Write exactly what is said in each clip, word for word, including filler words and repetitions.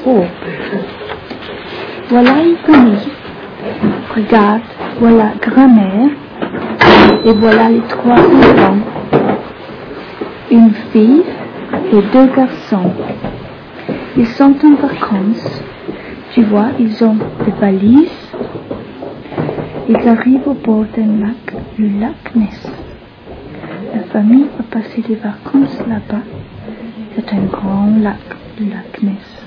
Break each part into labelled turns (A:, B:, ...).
A: Oh. Voilà une famille. Regarde, voilà grand-mère. Et voilà les trois enfants. Une fille et deux garçons. Ils sont en vacances. Tu vois, ils ont des valises. Ils arrivent au bord d'un lac, le lac Ness. La famille va passer des vacances là-bas. C'est un grand lac, le lac Ness.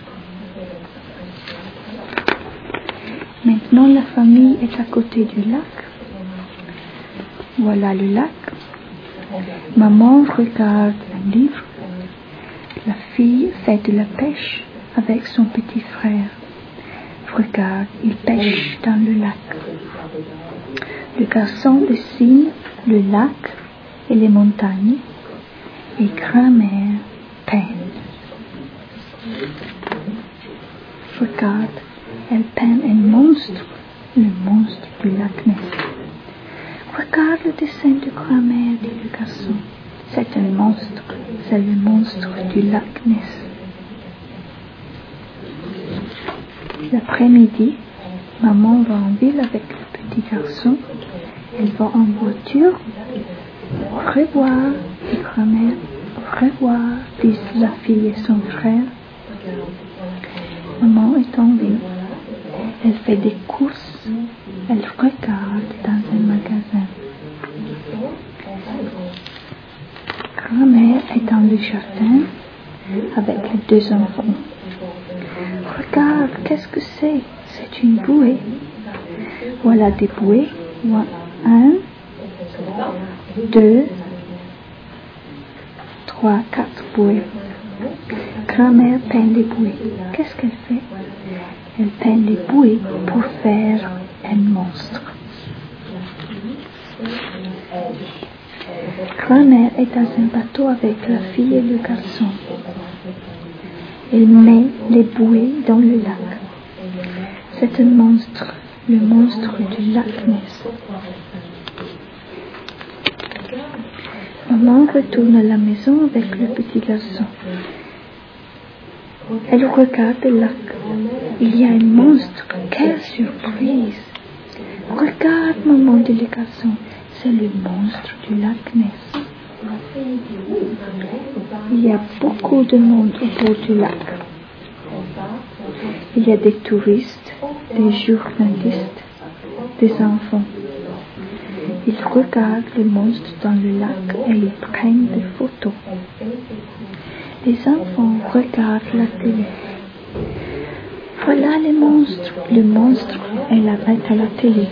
A: Maintenant, la famille est à côté du lac. Voilà le lac. Maman regarde un livre. La fille fait de la pêche avec son petit frère. Regarde, il pêche dans le lac. Le garçon dessine le lac et les montagnes. Et grand-mère peint. Regarde, elle peint un monstre, le monstre du lac Ness. Regarde le dessin de grand-mère, dit le garçon. C'est un monstre, c'est le monstre du lac Ness. L'après-midi, maman va en ville avec le petit garçon. Elle va en voiture. Au revoir, dit grand-mère. Au revoir, disent la fille et son frère. Maman est en ville. Elle fait des courses. Elle regarde dans un magasin. Grand-mère est dans le jardin avec les deux enfants. Regarde, qu'est-ce que c'est? C'est une bouée. Voilà des bouées. Un, deux, trois, quatre bouées. Grand-mère peint les bouées. Qu'est-ce qu'elle fait? Elle peint les bouées pour faire un monstre. Grand-mère est dans un bateau avec la fille et le garçon. Elle met les bouées dans le lac. C'est un monstre, le monstre du lac Ness. Maman retourne à la maison avec le petit garçon. Elle regarde le lac. Il y a un monstre. Quelle surprise! Regarde, maman, dit le garçon. C'est le monstre du lac Ness. Il y a beaucoup de monde autour du lac. Il y a des touristes, des journalistes, des enfants. Ils regardent le monstre dans le lac et ils prennent des photos. Les enfants regardent la télé. Voilà le monstre. Le monstre est là à la télé.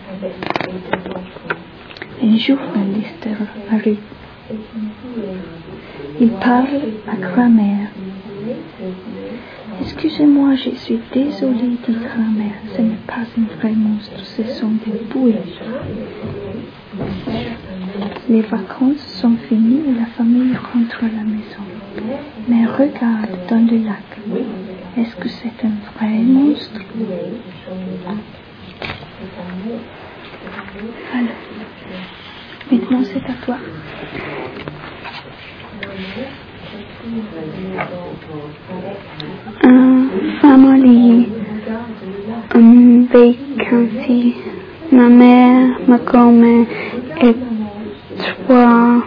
A: Un journaliste arrive. Il parle à grand-mère. Excusez-moi, je suis désolée, dit grand-mère. Ce n'est pas un vrai monstre, ce sont des bouées. Les vacances sont finies et la famille rentre à la maison. Mais regarde dans le lac. Est-ce que c'est un vrai monstre? Alors, maintenant c'est à toi.
B: Un family, un vacancy. Ma mère, ma grand-mère et trois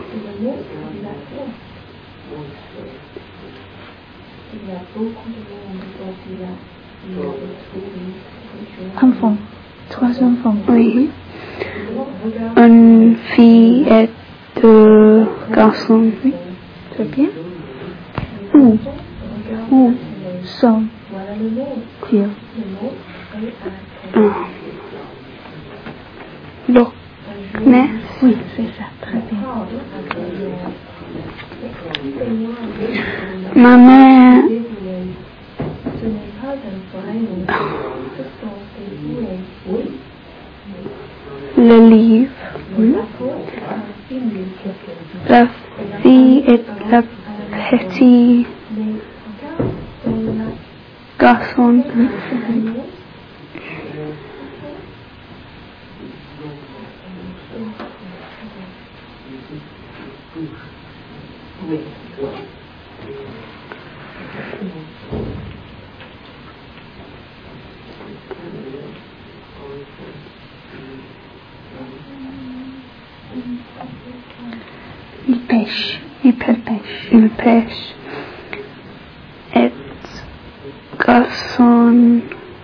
A: enfants. Trois enfants.
B: Oui. Une fille et deux garçons.
A: Oui. Très bien. Où Où sont-ils?
B: Ah. Loch Ness.
A: Oui, c'est ça. Très bien.
B: Ma mère. Le livre.
A: Oui.
B: La fille et la petit garçon. pêche.
A: Il pêche.
B: Il pêche. Et garçon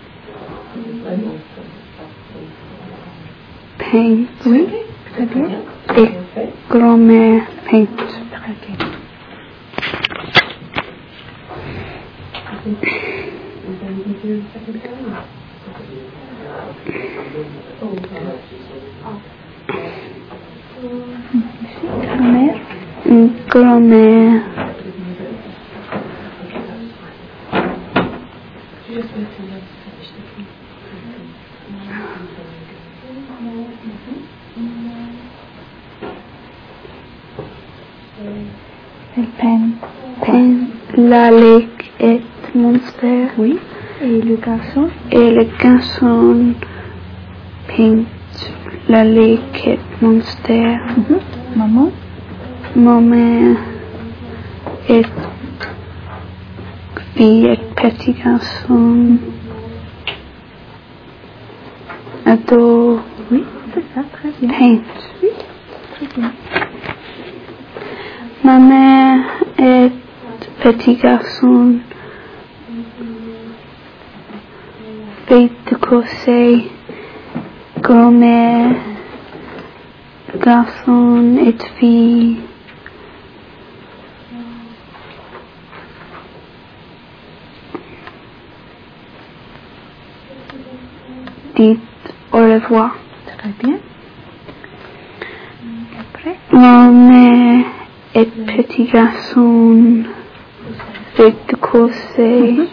B: peint.
A: Oui, très bien.
B: Et grand-mère peint.
A: Très bien. Ici, grand-mère.
B: Une grand-mère.
A: Elle peint.
B: Peint la lake et Monster.
A: Oui. Et le garçon?
B: Et le garçon peint la lake et Monster.
A: Mm-hmm. Maman?
B: Maman et fille et petit garçon. Ado.
A: Oui, c'est ça, très bien.
B: Peint.
A: Oui, très bien.
B: Ma mère et petit garçon fait de corset. Grand-mère, garçon et fille. Dites au revoir.
A: Très bien. Après?
B: Ma mère et petit garçon fait de corset
A: Mm-hmm.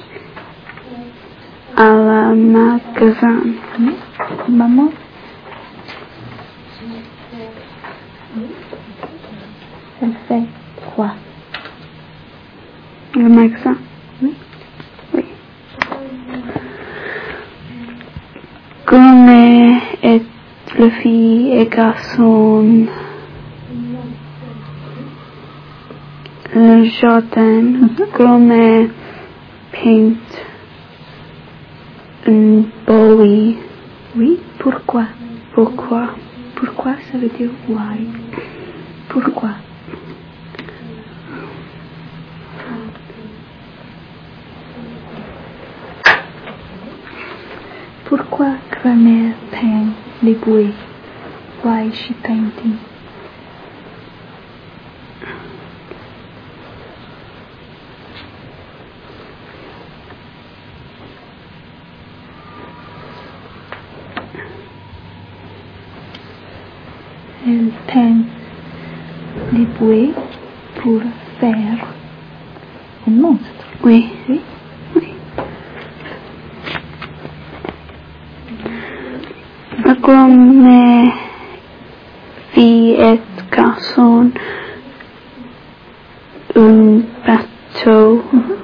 B: à la magasin.
A: Oui. Maman? Elle fait quoi?
B: Le magasin.
A: Oui.
B: Oui. Grand-mère et le fille et garçon. Le jardin.
A: Mm-hmm.
B: Grand-mère peint un bowie.
A: Oui, pourquoi?
B: Pourquoi?
A: Pourquoi ça veut dire why? Pourquoi? Pourquoi grand-mère peint les bouées? Why she painting? Elle peint les bouées pour faire un monstre.
B: Oui.
A: Oui.
B: Oui. La grand-mère, fille et garçon, un bateau,
A: Mm-hmm.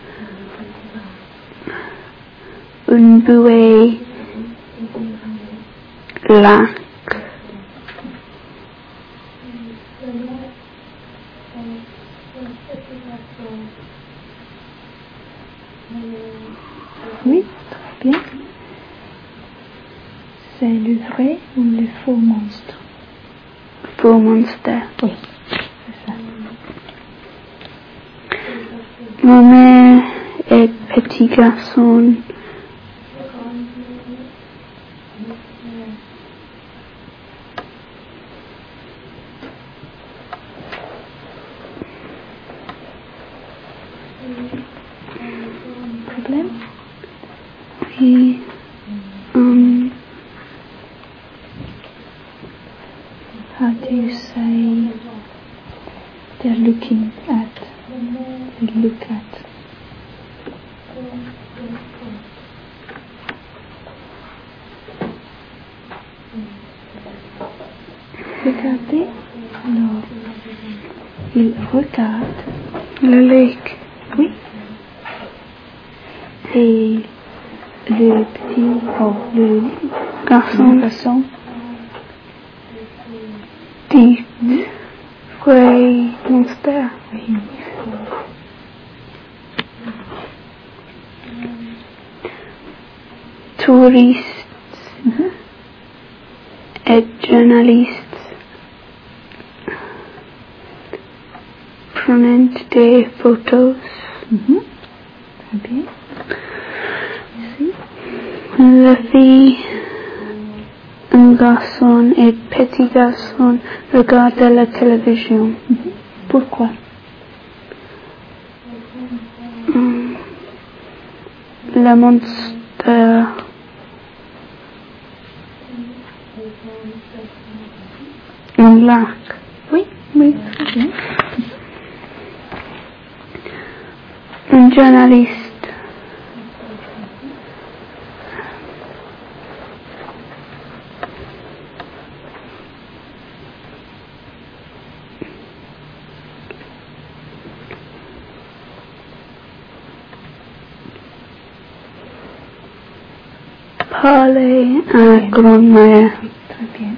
B: une bouée, lac.
A: Oui, très bien. C'est le vrai ou le faux monstre?
B: Faux monster.
A: Oui, c'est ça.
B: Ma mère et petit garçon.
A: Problème?
B: Oui. Um,
A: How do you say they're looking at? They look at. Regardez. Alors, il regarde.
B: le lake.
A: Oui. Et le petit, oh, le
B: Garçon.
A: garçon,
B: Dit. Grey monster.
A: oui.
B: Touristes
A: Mhm.
B: et journalistes. des photos.
A: Mhm. Très bien. Ici.
B: La fille, un garçon et petit garçon regardent la télévision.
A: Mhm. Pourquoi?
B: Mm. Le monstre. Un lac.
A: Oui, oui, très bien.
B: Un journaliste. Parler à grand-mère.
A: Oui, très bien.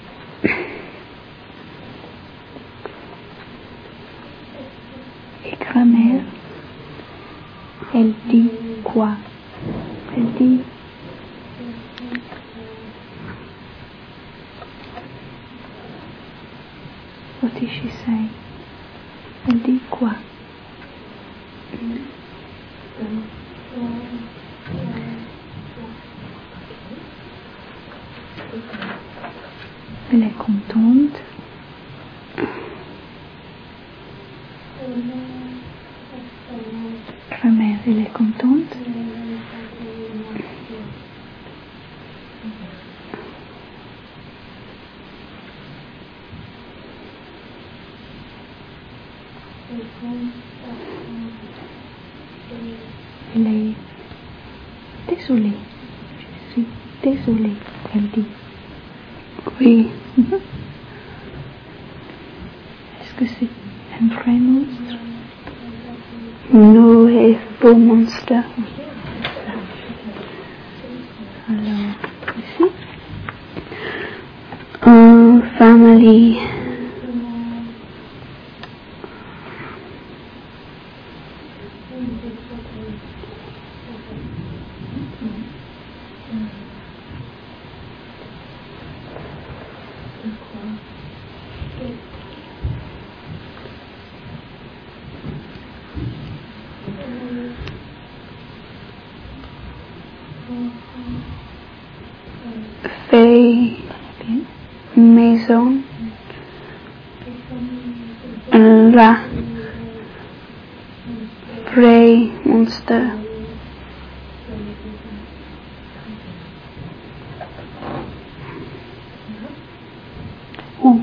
A: Et grand-mère, elle dit quoi? Elle dit what did she say? Elle dit quoi? Elle est contente. Grand-mère, elle est contente. Elle est désolée. Je suis désolée, elle dit.
B: Oui.
A: Mhm. Est-ce que c'est un vrai monstre?
B: Nous et beau monstre.
A: Alors, ici,
B: Un famille. Fait maison. Un lac. Vrai monstre.
A: où?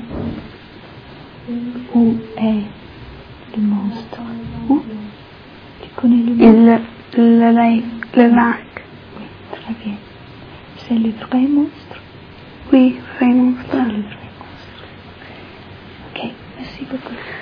A: Où est le monstre? Où? Tu connais le
B: Et
A: monstre?
B: le, le, lac, le lac.
A: Oui, très bien. C'est le vrai monstre?
B: Oui, vrai monstre.
A: C'est le vrai monstre. Ok, merci beaucoup.